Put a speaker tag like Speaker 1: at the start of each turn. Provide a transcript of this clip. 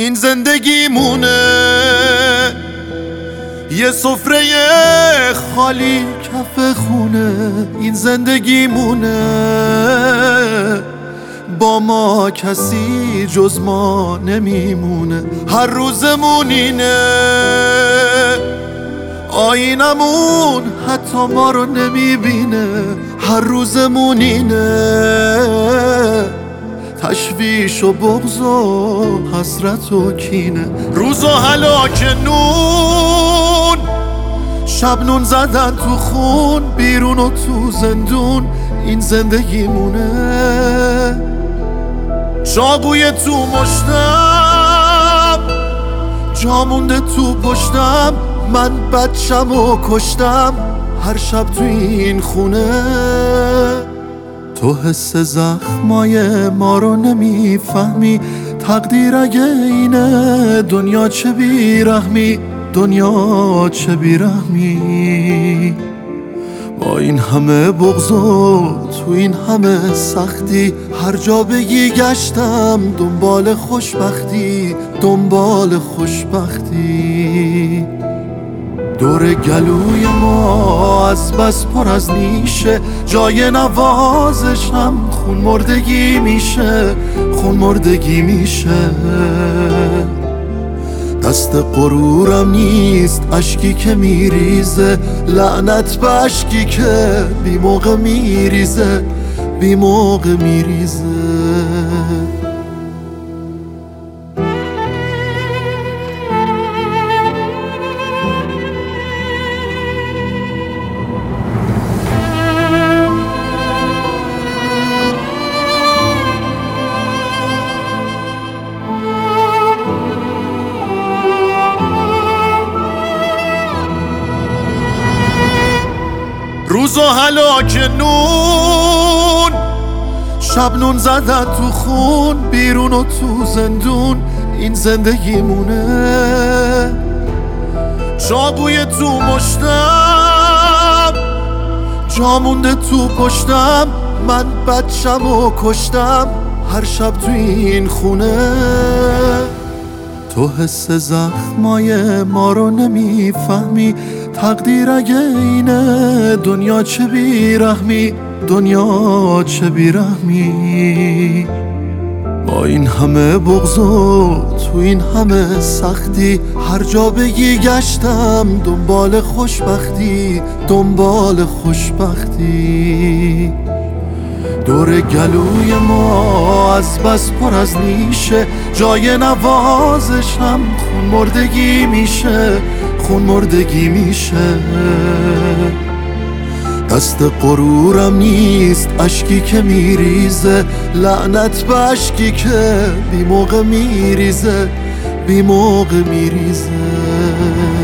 Speaker 1: این زندگیمونه، یه سفره خالی کف خونه. این زندگیمونه، با ما کسی جز ما نمیمونه. هر روزمون اینه، آینمون حتی ما رو نمیبینه. هر روزمون اینه، تشویش و بغض و حسرت و کینه. روز و هلاک نون، شب نون زدن تو خون، بیرون و تو زندون. این زندگیمونه، چاقوی تو مشتم، جا مونده تو پشتم. من بچم و کشتم هر شب تو این خونه. تو حس زخمای ما رو نمیفهمی، تقدیر اگه اینه دنیا چه بیرحمی، دنیا چه بیرحمی. با این همه بغض و تو این همه سختی، هر جا بگی گشتم دنبال خوشبختی، دنبال خوشبختی. دور گلوی ما از بس پر از نیشه، جای نوازشم خون مردگی میشه، خون مردگی میشه. دست غرورم نیست اشکی که میریزه، لعنت به اشکی که بی موقع میریزه، بی موقع میریزه. روز و هلاک نون، شب نون زدن تو خون، بیرون و تو زندون. این زندگیمونه، چاقوی تو مشتم، جا مونده تو پشتم. من بچم و کشتم هر شب تو این خونه. تو حس زخمای ما رو نمیفهمی، تقدیر اگه اینه دنیا چه بیرحمی، دنیا چه بیرحمی. با این همه بغض و تو این همه سختی، هر جا بگی گشتم دنبال خوشبختی، دنبال خوشبختی. دور گلوی ما از بس پر از نیشه، جای نوازشم خون مردگی میشه، خون مردگی میشه. دست غرورم نیست اشکی که میریزه، لعنت به اشکی که بی موقع میریزه، بی موقع میریزه.